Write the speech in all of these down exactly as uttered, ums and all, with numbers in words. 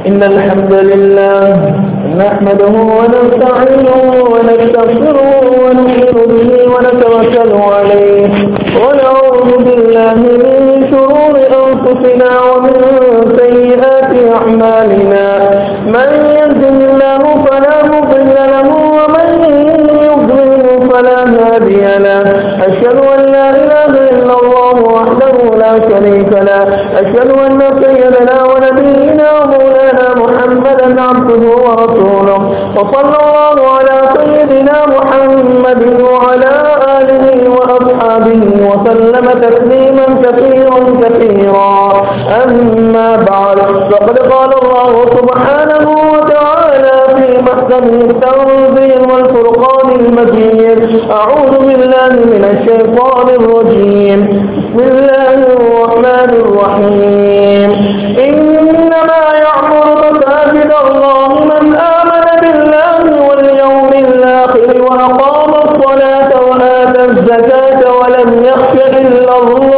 إن الحمد لله نحمده ونستعينه ونستغفره ونؤمن به ونتوكل عليه ونعوذ بالله من شرور أنفسنا ومن سيئات أعمالنا من يهده الله فلا مضل له ومن يضلل فلا هادي له أشهد أن لا إله إلا الله وحده لا شريك له أشهد أن سيدنا ونبينا مولانا محمدا عبده ورسوله وصلى الله على سيدنا محمد وعلى آله وأصحابه وسلم تسليما كثيرا كثيرا أما بعد فقد قال الله سبحانه وتعالى في محكمه التنزيل والفرقان المجيد أعوذ بالله من الشيطان الرجيم بسم الله الرحمن الرحيم إنما يعمر مساجد الله من آمن بالله واليوم الآخر وأقام الصلاة وآتى الزكاة ولم يخش إلا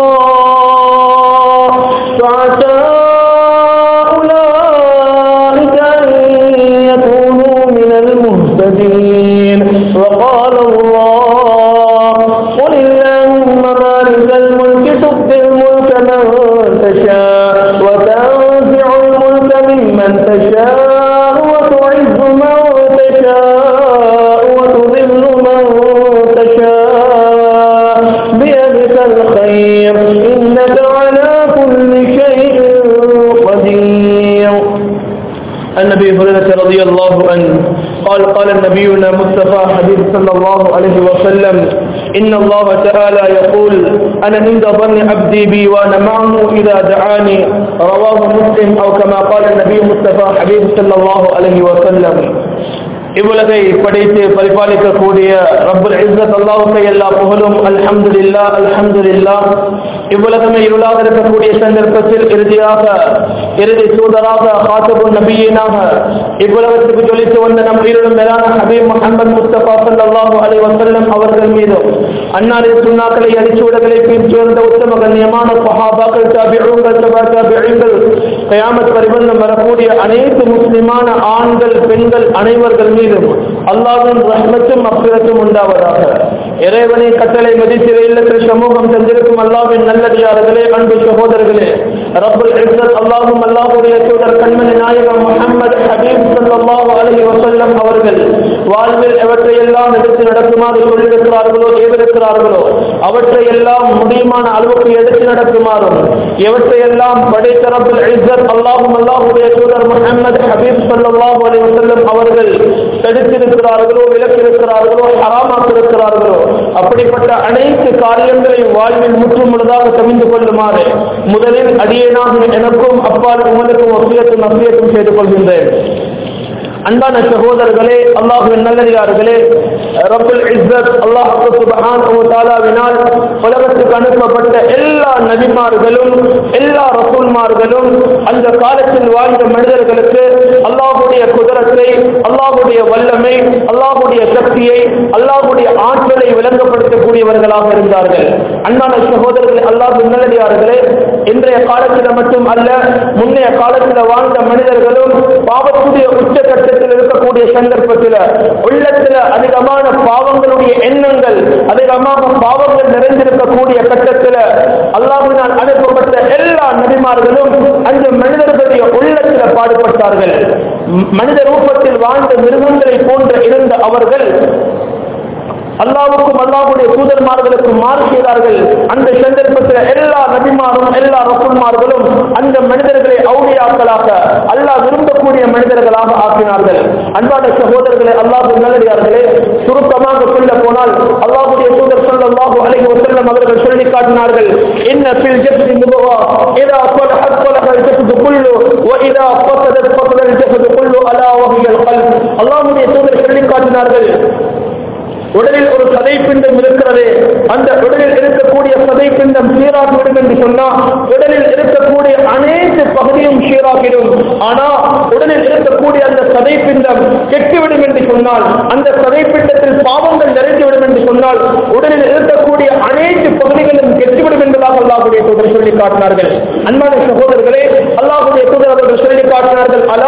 الله فعسى أولئك أن يكونوا من المهتدين وقال الله قل اللهم مالك الملك تؤتي الملك من تشاء وتنزع الملك ممن تشاء وتعز من تشاء وتذل من تشاء بيدك الخير إنك على كل شيء قدير. عن أبي هريرة رضي الله عنه قال قال نبينا مصطفى حبيب صلى الله عليه وسلم إن الله تعالى يقول أنا عند ظن عبدي بي وأنا معه إذا دعاني رواه مسلم أو كما قال النبي مصطفى حبيب صلى الله عليه وسلم. இவ்வுலகை படைத்து பரிபாலிக்கக்கூடிய ரப்புல் இஸ்ஸத் அல்லாஹ்வுக்கு எல்லா புகழும். அல்ஹம்துலில்லாஹ் அல்ஹம்துலில்லாஹ். இவ்வுலகமே இருளாக இருக்கக்கூடிய சந்தர்ப்பத்தில் இறுதியாக இறுதி தூதராக காத்தபுன் நபியினாக இவ்வுலகத்துக்கு ஜொலித்து வந்த நம் உயிரினும் மேலான ஹபீப் முஹம்மது முஸ்தபா ஸல்லல்லாஹு அலைஹி வஸல்லம் அவர்கள் மீதும் அன்னாரின் சுன்னாக்களை அடிச்சுவடுகளை பின்தொடர்ந்த உத்தம கண்ணியமான சஹாபாக்கள் தாபிஊன்கள் தபா தாபிஈன்கள் கியாமத் பரிபந்தம் வரக்கூடிய அனைத்து முஸ்லிமான ஆண்கள் பெண்கள் அனைவர்கள் மீதும் அல்லாஹ்வின் ரஹ்மத்தும் மக்ஃபிரத்தும் உண்டாவதாக. இறைவனை கட்டளை மதித்து இல்லத்தில் சமூகம் தந்திருக்கும் அல்லாஹ்வின் நல்லடியார்களே, அன்பு சகோதரர்களே, ரப்புல் இஸ்ஸத் அல்லாஹ்வும் அல்லாஹ்வுடைய தூதர் கண்மணி நாயகம் முஹம்மது ஹபீப் ஸல்லல்லாஹு அலைஹி வஸல்லம் அவர்கள் வாழ்வில் எவற்றை எல்லாம் எடுத்து நடக்குமாறு சொல்லியிருக்கிறார்களோ ஏவிருக்கிறார்களோ அவற்றை எல்லாம் முடியுமான அளவுக்கு எடுத்து நடக்குமாறும் எவற்றை எல்லாம் படைத்த ரப்புல் இஸ்ஸத் அல்லாஹ்வும் அல்லாஹ்வுடைய தூதர் முஹம்மது ஹபீப் ஸல்லல்லாஹு அலைஹி வஸல்லம் அவர்கள் தடுத்திருக்கிறார்களோ விலக்கிருக்கிறார்களோ ஹராமாக்கிருக்கிறார்களோ அப்படிப்பட்ட அனைத்து காரியங்களையும் வாழ்வில் முற்றும் முழுதாக தெரிந்து கொள்ளுமாறு முதலில் அடியேனாக எனக்கும் அப்பால் உங்களுக்கும் வசியத்தும் நசியத்தும் செய்து கொள்கின்றேன். அன்பான சகோதரர்களே, அல்லாஹ்வின் நல்லடியார்களே, ரப்புல் இஸ்ஸத் அல்லாஹ் சுப்ஹானஹு வ தஆலாவினால் உலகத்துக்கு அனுப்பப்பட்ட எல்லா நபிமார்களும் எல்லா ரசூல்மார்களும் அந்த காலத்தில் வாழ்ந்த மனிதர்களுக்கு அல்லாஹ்வுடைய குதிரத்தை, அல்லாஹ்வுடைய வல்லமை, அல்லாஹ்வுடைய சக்தியை, அல்லாஹ்வுடைய ஆற்றலை விளங்கப்படுத்தக்கூடியவர்களாக இருந்தார்கள். அன்பான சகோதரர்களே, அல்லாஹ்வின் நல்லடியார்களே, இன்றைய காலத்தில் மட்டும் அல்ல, முன்னைய காலத்தில் வாழ்ந்த மனிதர்களும் பாவத்துடைய உச்சக்கட்ட இருக்கக்கூடிய சந்தர்ப்பத்தில் உள்ளத்தில் அதிகமான பாவங்களுடைய எண்ணங்கள் அதிகமாக பாவங்கள் நிறைந்திருக்கக்கூடிய கட்டத்தில் அல்லாஹ்வினால் அனுப்பப்பட்ட எல்லா நபிமார்களும் அந்த மனிதர்களுடைய உள்ளத்தில் பாடுபட்டார்கள். மனித ரூபத்தில் வாழ்ந்த மிருகங்களை போன்ற இருந்த அவர்கள் அல்லாஹ்வுக்கும் அல்லாஹ்வுடைய தூதர்மார்களுக்கும் மாறு செய்தார்கள். அந்த சந்தர்ப்பத்தில் எல்லா நபிமாரும் எல்லா ரசூல்மார்களும் அந்த மனிதர்களை அவுலியாக்களாக அல்லாஹ் விரும்பக்கூடிய மனிதர்களாக ஆக்கினார்கள். அன்பான சகோதரர்களே, அல்லாஹ்வின் நல்லடியார்களே, சுருக்கமாக சொல்ல போனால் அல்லாஹ்வுடைய தூதர் ஸல்லல்லாஹு அலைஹி வஸல்லம் அவர்கள் சொல்லி காட்டினார்கள், இன்ன ஃபில் ஜஸ்தி முதுகா இதா ஸலஹத் ஸலஹல் ஜஸ்து குல்லு வ இதா ஃபஸதத் ஃபஸதல் ஜஸ்து குல்லு அலா வஹியல் கல்ப். அல்லாஹ்வுடைய தூதர் சொல்லி காட்டினார்கள், உடலில் ஒரு சதை பிண்டம் இருக்கிறது, அந்த உடலில் இருக்கக்கூடிய சதை பிண்டம் சீராகிவிடும் என்று சொன்னால் உடலில் இருக்கக்கூடிய அனைத்து பகுதியும் சீராகிடும். ஆனால் உடலில் இருக்கக்கூடிய அந்த சதை பிண்டம் கெட்டுவிடும் என்று சொன்னால், அந்த சதை பிண்டத்தில் பாவங்கள் நிறைந்துவிடும் என்று சொன்னால் உடலில் இருக்கக்கூடிய அனைத்து பகுதிகளும் கெட்டுவிடும் என்பதாக அல்லாஹ்வுடைய தூதர் சொல்லி காட்டினார்கள். அன்பான சகோதரர்களே, அல்லாஹ்வுடைய தூதர் அவர்கள் சொல்லி காட்டினார்கள், அலா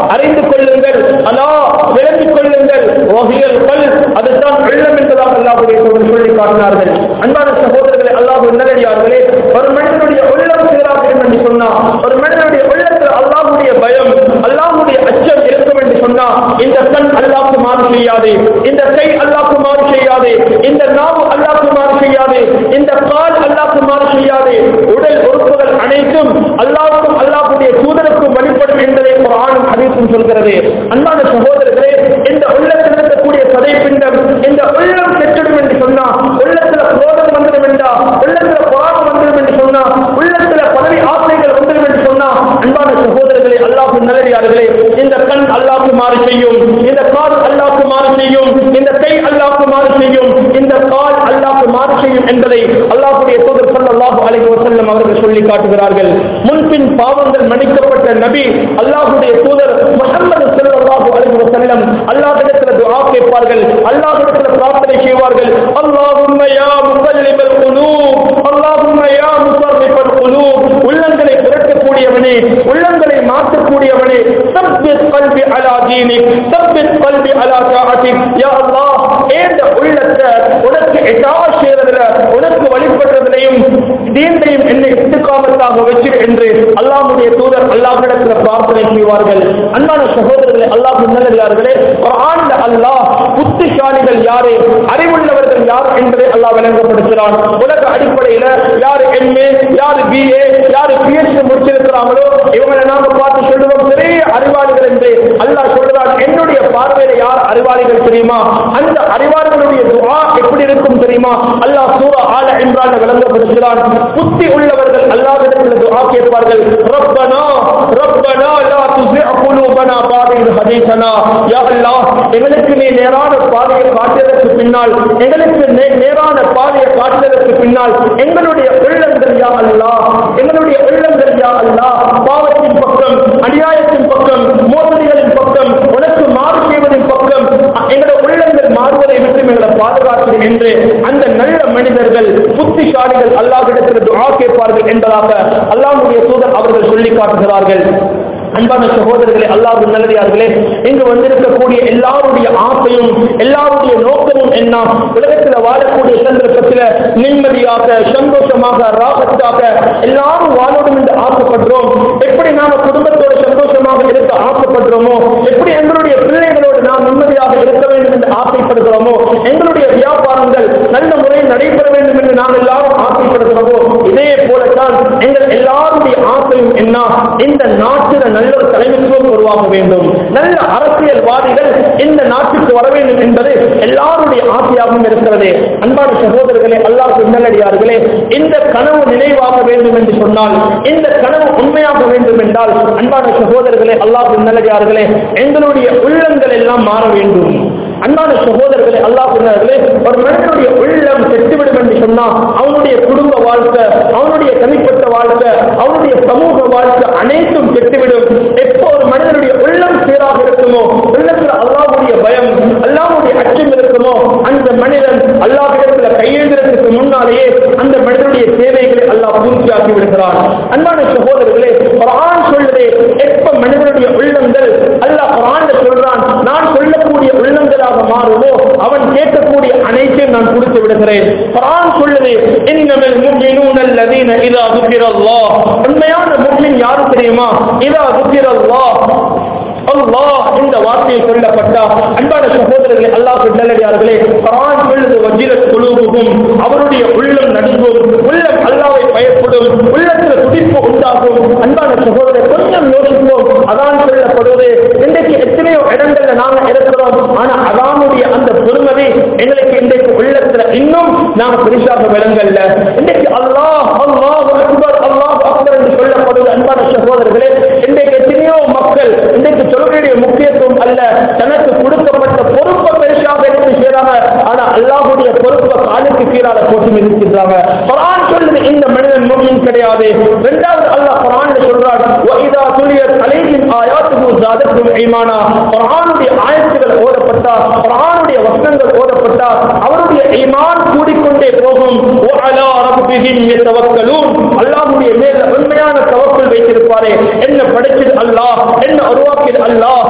அறிந்து கொள்ளுங்கள், அலா விளங்கிக் கொள்ளுங்கள், வஹியல் கல்ப் அதுதான் உள்ளம் என்பதாக அல்லாஹ்வுடைய தூதர் சொல்லி காட்டினார்கள். அன்பான சகோதரர்களே, அல்லாஹ்வின் நல்லடியார்களே, ஒரு மனிதனுடைய உள்ளம் சீராக இருக்கும் என்று சொன்னா, ஒரு மனிதனுடைய உள்ளத்தில் அல்லாஹ்வுடைய பயம், அல்லாஹ்வுடைய அச்சம் இருக்கும் என்று சொன்னா, இந்த கண் அல்லாஹ்வுக்கு மாறு செய்யாது, இந்த கை அல்லாஹ்வுக்கு மாறு செய்யாது, இந்த நாவு அல்லாஹ்வுக்கு மாறு செய்யாது, இந்த கால் அல்லாஹ்வுக்கு மாறு செய்யாது. உடல் உறுப்புகள் அனைத்தும் அல்லாஹ்வுக்கும் அல்லாஹ்வுடைய தூதருக்கும் வழிபடும் என்பதை குர்ஆனும் ஹதீஸும் சொல்கிறது. அன்பான சகோதரர்களே, இந்த உள்ளத்தில் இருக்கக்கூடிய சதை பிண்டம், இந்த உள்ளம் கெட்டிடும் என்று சொன்னா, உள்ளத்துல குரோதம் வந்துடும் என்றா, உள்ளத்துல பொறாமை வந்துடும் என்று சொன்னா, உள்ளத்துல பதவி ஆசைகள் வந்துடும் என்று சொன்னா, அன்பான சகோதரர்களே, அல்லாஹ்வின் நல்லடியார்களே, இந்த கண் அல்லாஹ்வுக்கு மாறு செய்யும், இந்த கால் அல்லாஹ்வுக்கு மாறு செய்யும், இந்த கை அல்லாஹ்வுக்கு மாறு செய்யும், இந்த கால் அல்லாஹ்வுக்கு மாறு செய்யும் என்பதை அல்லாஹ்வுடைய தூதர் ஸல்லல்லாஹு அலைஹி வஸல்லம் அவர்கள் சொல்லி காட்டுகிறார்கள். முன்பின் பாவங்கள் மன்னிக்கப்பட்ட நபி அல்லாஹ்வுடைய தூதர் முஹம்மது ஸல்லல்லாஹு அலைஹி வஸல்லம் அல்லாஹ்விடத்தில் துஆ கேட்பார்கள், அல்லாஹ்விடத்தில் பிரார்த்தனை செய்வார்கள். அல்லாஹும்ம யா முகல்லிபல் குலூப், அல்லாஹும்ம யா முஸர்ரிஃபல் குலூப், உள்ளங்களை புரட்டக்கூடியவனே, உள்ளங்களை மாற்றக்கூடியவனே, சப்பித் கல்பி அலா தீனிக், சப்பித் கல்பி அலா தாஅத்திக். யா அல்லாஹ், ஏந்த உள்ளத்தை உனக்கு இதாஅத் செய்யறதுல, உனக்கு வழிபடுறதிலையும் தீனையும் என்னை இஸ்திகாமத்தாக வச்சிரு என்று அல்லாஹ்வுடைய தூதர் அல்லாஹ்விடத்தில் பிரார்த்தனை செய்வார்கள். அன்பான சகோதரர்களே, அல்லாஹ்வின் நல்லடியார்களே, குர்ஆன்ல அல்லாஹ் புத்திசாலிகள் யாரு, அறிவுள்ளவர்கள் யார் என்பதை அல்லாஹ் விளங்கப்படுத்துகிறான். உலக அடிப்படையில யாரு எம்ஏ, யாரு பிஏ, யாரு பிஹெச்டி முடிச்சிருக்கிறாங்களோ இவங்களை நாம பார்த்து சொல்லுவோம் பெரிய அறிவாளிகள் என்று. அல்லாஹ் சொல்றான், என்னுடைய பார்வையில யார் அறிவாளிகள் தெரியுமா? அந்த அறிவாளிகளுடைய துஆ எப்படி இருக்கும் தெரியுமா? அல்லாஹ் சூரா ஆல இம்ரான்ல விளங்கப்படுத்துகிறான். புத்தி உள்ளவர்கள் அல்லாஹ்விடத்தில் துஆ கேட்பார்கள், ரப்பனா ரப்பனா லா துஸிஅ குலூபனா பஅத இத் ஹதீதனா. யா அல்லாஹ், எங்களுக்கு நீ நேரான பாதையை காட்டியதற்கு பின்னால், எங்களுக்கு நேரான பாதையை காட்டியதற்கு பின்னால் எங்களுடைய உள்ளங்கள் யா அல்லாஹ், எங்களுடைய உள்ளங்கள் யா அல்லாஹ் பாவத்தின் பக்கம், அநியாயத்தின் பக்கம், மோசடிகளின் பக்கம், உனக்கு மாறு செய்வதின் பக்கம் எங்களுடைய உள்ளங்கள் மாறுவதை விட்டு எங்களை பாதுகாத்து என்று அந்த நல்ல மனிதர்கள் புத்திசாலிகள் அல்லாஹ்விடத்தில் துஆ கேட்பார்கள் என்பதாக அல்லாஹ்வுடைய தூதர் அவர்கள் சொல்லி காட்டுகிறார்கள். அன்பான சகோதரர்களே, அல்லாஹ்வின் நல்லடியார்களே, இங்கு வந்திருக்கக்கூடிய எல்லாருடைய ஆசையும் எல்லாருடைய நோக்கமும் என்ன? உலகத்தில் வாழக்கூடிய சந்தர்ப்பத்தில் நிம்மதியாக, சந்தோஷமாக, ராகத்தாக எல்லாரும் வாழணும் என்று ஆசைப்படுறோம். எப்படி நாம குடும்பத்தோடு சந்தோஷமாக இருக்க ஆசைப்படுறோமோ, எப்படி எங்களுடைய பிள்ளைகளோடு நாம் நிம்மதியாக இருக்க வேண்டும் என்று ஆசைப்படுகிறோமோ, எங்களுடைய வியாபாரங்கள் நல்ல முறையில் நடைபெற வேண்டும் என்று நாம் எல்லாரும் ஆசைப்படுகிறோமோ, இதே போலத்தான் எங்கள் எல்லாருடைய ஆசையும் என்ன? இந்த நாட்டில் நல்ல ஒரு தலைமைத்துவம் உருவாக வேண்டும், நல்ல அரசியல்வாதிகள் இந்த நாட்டுக்கு வர வேண்டும் என்பது எல்லாருடைய ஆசையாகவும் இருக்கிறது. அன்பான சகோதரர்களே, அல்லாஹ்வின் நல்லடியார்களே, இந்த கனவு நினைவாக வேண்டும் என்று சொன்னால், இந்த கனவு உண்மையாக வேண்டும் என்றால், அன்பான சகோதரர்களே, அல்லாஹ்வின் நல்லடியார்களே, எங்களுடைய உள்ளங்கள் எல்லாம் மாற வேண்டும். அன்பான சகோதரர்களே, அல்லாஹ்வின் நல்லடியார்களே, ஒரு மனிதனுடைய உள்ளம் கெட்டுவிடும் என்று சொன்னால் அவனுடைய குடும்ப வாழ்க்கை, அவனுடைய தனிப்பட்ட வாழ்க்கை, அவனுடைய சமூக வாழ்க்கை அனைத்தும் கெட்டுவிடும். எப்போ ஒரு மனிதனுடைய உள்ளம் சீராக இருக்குமோ, உள்ளத்தில் அல்லாஹ்வுடைய பயம், அல்லாஹ்வுடைய அச்சம் இருக்குமோ, அந்த மனிதன் அல்லாஹ்விடத்தில் கையெழுந்ததற்கு முன்னாலேயே அந்த மனிதனுடைய தேவைகளை அல்லாஹ் பூர்த்தியாக்கி விடுகிறான். அன்பான சகோதரர்களே, குர்ஆன் சொல்லுதே, எப்ப மனிதனுடைய உள்ளங்கள் அல்லாஹ் குர்ஆன்ல சொல்றான், நான் சொல்லக்கூடிய உள்ளங்களாக மாறுமோ அவன் கேட்கக்கூடிய அனைத்தையும் நான் கொடுத்து விடுகிறேன். குர்ஆன் சொல்லுது, இன்னமல் முஃமினூன அல்லதீன இதா ذுகிரல்லாஹ். உண்மையான முஃமின் யாரு தெரியுமா? இதா ذுகிரல்லாஹ், அல்லாஹ் இந்த வார்த்தையை சொல்லப்பட்டா. அன்பான சகோதரர்களே, அல்லாஹ்வின் நல்லடியார்களே, குர்ஆன் சொல்லுது, வஜிலத் குலூபுஹும், அவருடைய உள்ளம் நடுங்கும், உள்ளம் அல்லாஹ்வை பயப்படும், உள்ளத்தில் துடிப்பு உண்டாகும். அன்பான சகோதரர், கொஞ்சம் யோசிப்போம். அதான் சொல்லப்படுவது, இன்றைக்கு எத்தனையோ இடங்கள்ல நாங்க இருக்கிறோம், ஆனா அதானுடைய அந்த பொறுமதி எங்களுக்கு இன்றைக்கு உள்ளத்துல இன்னும் நாங்க பெரிசாக விளங்கல்ல. இன்றைக்கு அல்லாஹ் அல்லாஹ் அக்பர் அல்லாஹ் அக்பர் என்று சொல்லப்படுவது. அன்பான சகோதரர்களே, இன்றைக்கு எத்தனையோ மக்கள் இன்றைக்கு தொழுகையுடைய முக்கியத்துவம் அல்ல, தனக்கு கொடுக்கப்பட்ட பொறுப்பை பெருசாக எடுத்து செய்றாங்க, ஆனா அல்லாஹ்வுடைய பொறுப்பை காலுக்கு கீழால போட்டு மிதிக்கிறாங்க. குர்ஆன் சொல்லுது, இந்த மனிதன் முஃமின் கிடையாது. இரண்டாவது அல்லாஹ் குர்ஆன்ல சொல்றார், வஇதா துலியத் அலைஹிம் ஆயாத்துஹு ஸாதத்துஹும் ஈமானா. குர்ஆனுடைய ஆயத்துகள் ஓதப்பட்டா, குர்ஆனுடைய வசனங்கள் ஓதப்பட்டா அவருடைய ஈமான் கூடிக்கொண்டே போகும். வஅலா ரப்பிஹிம் யதவக்கலூன். அல்லாஹ்வுடைய மேல் உண்மையான தவக்குல் வைத்திருப்பாரே. என்ன படைச்சது அல்லாஹ், என்ன உருவாக்கியது அல்லாஹ்,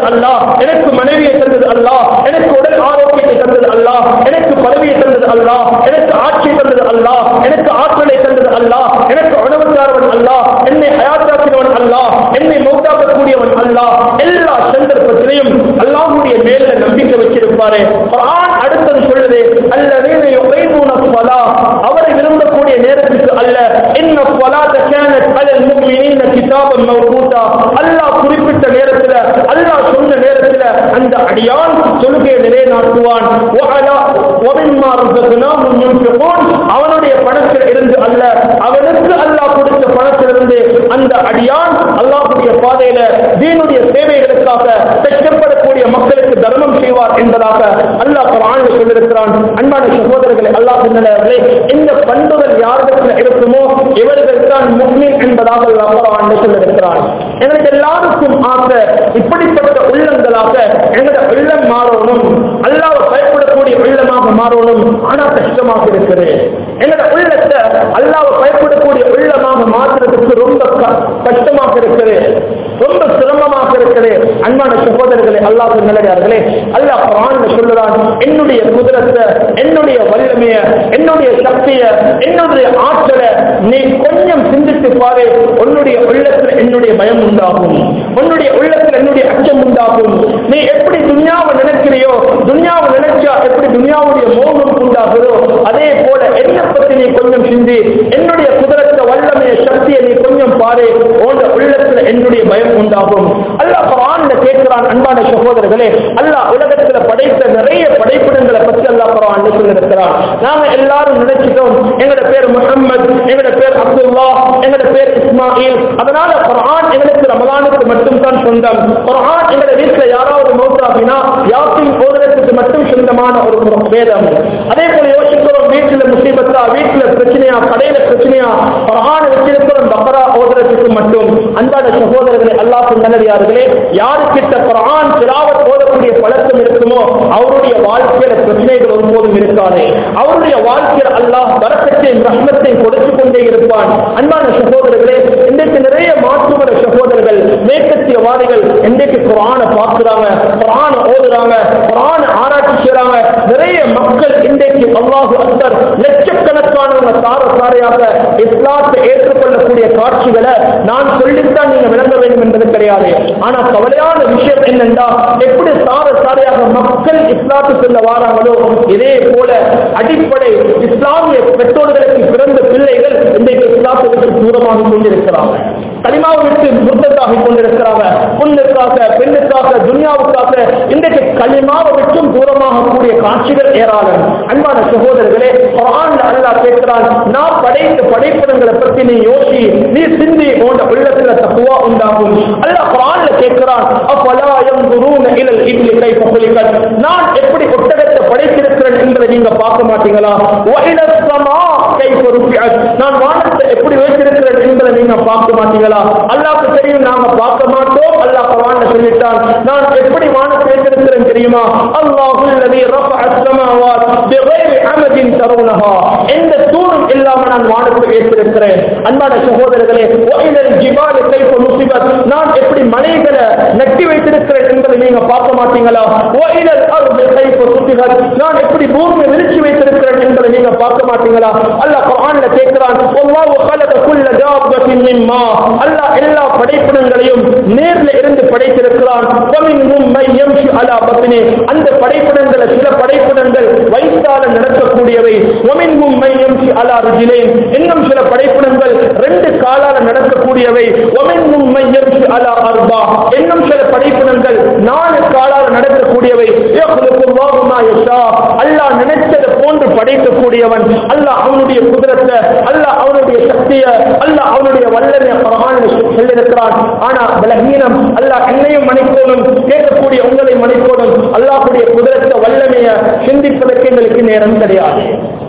அல்லாஹ், எனக்கு மனைவியை தந்தது அல்லாஹ், எனக்கு உடல் ஆரோக்கியத்தை தந்தது அல்லாஹ், எனக்கு பதவியை தந்தது அல்லாஹ், எனக்கு ஆட்சி தந்தது அல்லாஹ், எனக்கு ஆற்றலை தந்தது அல்லாஹ், எனக்கு உணவுக்காரவன் அல்லாஹ், என்னை ஹயாத்தாக்கினவன் அல்லாஹ், என்னை மௌத்தாக்கக்கூடியவன் அல்லாஹ். எல்லா சந்தர்ப்பத்திலையும் அல்லாஹ்வுடைய மேல நம்பிக்கை வச்சிருப்பாரு. குர்ஆன் அடுத்தது சொல்லுது, அல்லதீன யுகீமூன ஸலாத், அவரை விரும்பக்கூடிய நேரத்துக்கு அல்ல, இன்ன ஸலாத கானத் அலல் முஃமினீன கிதாபன் மவ்கூதா, அல்லாஹ் குறிப்பிட்ட நேரத்துல, அல்லாஹ் சொன்ன நேரத்துல அந்த அடியான் தொழுகையை நிலைநாட்டுவான். வஅலா வமிம்மா ரஸக்னாஹும் யுன்ஃபிகூன், அவனுடைய பணத்தில் இருந்து அல்ல, அவனுக்கு அல்லாஹ் கொடுத்த பணத்திலிருந்து அந்த அடியான் அல்லாஹ்வுடைய பாதையில தீனுடைய சேவைகளுக்காக கஷ்டப்படக்கூடிய மக்களுக்கு தர்மம் செய்வார் என்பதாக அல்லாஹ் குர்ஆனில் சொல்லியிருக்கிறான். அன்பான சகோதரர்களே, அல்லாஹ் சொன்னவர்களே, இந்த பண்புகள் யாரிடத்தில் இருக்குமோ இவர்கள் தான் முஃமின் என்பதாக அல்லாஹ் குர்ஆனில் சொல்லியிருக்கிறான். எங்களுக்கு எல்லாருக்கும் ஆசை இப்படிப்பட்ட உள்ளங்களாக எங்களுடைய உள்ளம் மாறணும், அல்லாஹ்வை பயப்படக்கூடிய உள்ளமாக மாறணும். ஆனா கஷ்டமாக இருக்குது. எங்களுடைய உள்ளத்தை அல்லாஹ்வை பயப்படக்கூடிய உள்ளமாக மாற்றுறதுக்கு ரொம்ப கஷ்டமாக இருக்குது, ரொம்ப சிரமமாக இருக்குது. அன்பான சகோதரர்களே, அல்லாஹ் நல்லடியார்களே, அல்லாஹ் குர்ஆன்ல சொல்றான், என்னுடைய குதிரத்தை, என்னுடைய வல்லமைய, என்னுடைய சக்திய, என்னுடைய ஆற்றலை நீ கொஞ்சம் சிந்தித்து பாரு, உன்னுடைய உள்ளத்தில் என்னுடைய பயம் உண்டாகும், உன்னுடைய உள்ளத்தில் என்னுடைய அச்சம் உண்டாகும். நீ எப்படி துன்யாவை நினைக்கிறியோ, துன்யாவை நினைச்சா எப்படி துன்யாவுடைய மோகம் உண்டாகுதோ, அதே போல என்னை பத்தி நீ கொஞ்சம் சிந்தி, என்னுடைய குதிரத்தை, வல்லமைய, சக்தியை நீ கொஞ்சம் பாரு, உன் உள்ளத்துல என்னுடைய பயம் உண்டாகும். அல்லாஹ் குர்ஆன்ல கேட்கிறான். அன்பான சகோதரர்களே, அல்லாஹ் உலகத்துல படைத்த நிறைய படைப்பிடங்களை பற்றி அல்லாஹ் குர்ஆன்ல சொல்லியிருக்கிறான். நாம எல்லாரும் நினைச்சிட்டோம் எங்கட பேர் முஹம்மது, எங்கட பேர் அப்துல்லா, எங்கட பேர் இஸ்மாயில். அதனால குர்ஆன் எங்களுக்கு ரமலானுக்கு மட்டும் தான் சொந்தம். குர்ஆன் எங்கட வீட்டுல யாராவது மௌத்தாகினா யாசின் ஓதுறதுக்கு மட்டும் சொந்தமான ஒரு வேதம். அதே போல யோசிக்கிறோம், வீட்டுல முசீபத்தா, வீட்டுல பிரச்சனையா, கடையில பிரச்சனையா, குர்ஆன் வச்சிருக்கிறோம் பக்ரா ஓதுறதுக்கு மட்டும். அன்பான சகோதரர்களே, அல்லாஹ் நல்லடியார்களே, யாருக்கிட்ட குர்ஆன் திலாவத் ஓதக்கூடிய பழக்கம் இருக்குமோ அவருடைய வாழ்க்கையில பிரச்சனைகள் ஒருபோதும் இருக்காது. அவருடைய வாழ்க்கையில் அல்லாஹ் பரக்கத்தையும் ரஹ்மத்தையும் கொடுத்து கொண்டே இருப்பான். அன்பான சகோதரர்களே, இன்றைக்கு நிறைய மாற்றுமத சகோதரர்கள், மேற்கத்தியவாதிகள் இன்றைக்கு குர்ஆனை பார்க்கிறாங்க, குர்ஆனை ஓதுறாங்க, குர்ஆனை ஆராய்ச்சி செய்றாங்க. நிறைய மக்கள் இன்றைக்கு அல்லாஹு அக்பர் லட்சக்கணக்கானவங்க சார சாரையாக இஸ்லாத்தை ஏற்றுக்கொள்ளக்கூடிய காட்சிகளை நான் சொல்லித்தான் நீங்க விளங்க வேண்டும் என்பது கிடையாது. ஆனா கவலையான விஷயம் என்னென்றா, எப்படி சார சாரையாக மக்கள் இஸ்லாத்துக்குள்ள வாராங்களோ இதே போல அடிப்படை இஸ்லாமிய பெற்றோர்களுக்கு பிறந்த பிள்ளைகள் இன்றைக்கு இஸ்லாத்துக்கு தூரமாக கொண்டிருக்கிறாங்க, கலிமாவை விட்டு முர்த்தத்தாகி கொண்டிருக்கிறாங்க. பொண்ணுக்காக, பெண்ணுக்காக, துன்யாவுக்காக இன்றைக்கு கலிமாவை விட்டும் தூரமாக கூடிய காட்சிகள் ஏராளம். அன்பான சகோதரர்களே, குர்ஆன்ல அல்லாஹ் கேட்கிறான், நான் படைத்த படைப்பிடங்களை பற்றி நீ யோசி, நீ சிந்தி, உன் உள்ளத்துல தக்வா உண்டாகும். அல்லாஹ் குர்ஆன்ல கேட்கிறான், அஃபலா யன்துரூன இலல் இப்லி கைஃப குலிகத், நான் எப்படி ஒட்டகத்தை படைத்திருக்கிறேன் என்பதை நீங்க பார்க்க மாட்டீங்களா? வ இலஸ் ஸமா கைஃப ருஃபிஅத், நான் வானத்தை எப்படி வைத்திருக்கிறேன் என்பதை நீங்க பார்க்க மாட்டீங்களா? அல்லாஹ்வுக்கு தெரியும், நாங்க பார்க்க மாட்டோம். அல்லாஹ் குர்ஆன்ல சொல்லிட்டான், நான் எப்படி வானத்தை வைத்திருக்கிறேன் தெரியுமா? அல்லாஹுல் லதீ ரஃபஅ ஸமாவாத் பிகைரி அமதின் தரூனஹா, எந்த தூணும் இல்லாம நான் வானத்தை வைத்திருக்கிறேன். அன்பான சகோதரர்களே, வ இலல் ஜிபாலி கைஃப நுஸிபத், நான் எப்படி மலைகளை நட்டி வைத்திருக்கிறேன் என்பதை நீங்க பார்க்க மாட்டீங்களா? வ இலல் அர்தி கைஃப சுத்திஹத், நான் எப்படி பூமியை விரிச்சு வைத்திருக்கிறேன் என்பதை நீங்க பார்க்க மாட்டீங்களா? அல்லாஹ் குர்ஆன்ல கேட்கிறான், வல்லாஹு خلق كل دابة من ماء, அல்லாஹ் எல்லா படைப்பினங்களையும் நேர்ல இருந்து படைத்திருக்கிறான். ومنهم من يمشي على بطنه, அந்த படைப்பினங்கள சில படைப்பினங்கள் வயிற்றால நடக்கக்கூடியவை. ومنهم من يمشي على رجلين, இன்னும் சில படைப்பினங்கள் ரெண்டு காலால நடக்கக்கூடியவை. ومنهم من يمشي على اربع, இன்னும் சில படைப்பினங்கள் நாலு காலால நடக்கக்கூடியவை. يخلق الله ما يشاء, அல்லாஹ் நினைத்தது போன்று படைக்கக்கூடியவன். அல்லாஹ் அவனுடைய குதிரத்தை, அல்லாஹ் அவனுடைய சக்தியை, அல்லாஹ் அவனுடைய வல்லமையை குர்ஆனில் சொல்லியிருக்கிறான். ஆனா பலஹீனம், அல்லாஹ் என்னையும் மன்னிக்கணும், கேட்கக்கூடிய உங்களை மன்னிக்கணும். அல்லாஹ்வுடைய குதிரத்தை, வல்லமையை சிந்திப்பதற்கு எங்களுக்கு நேரம் கிடையாது.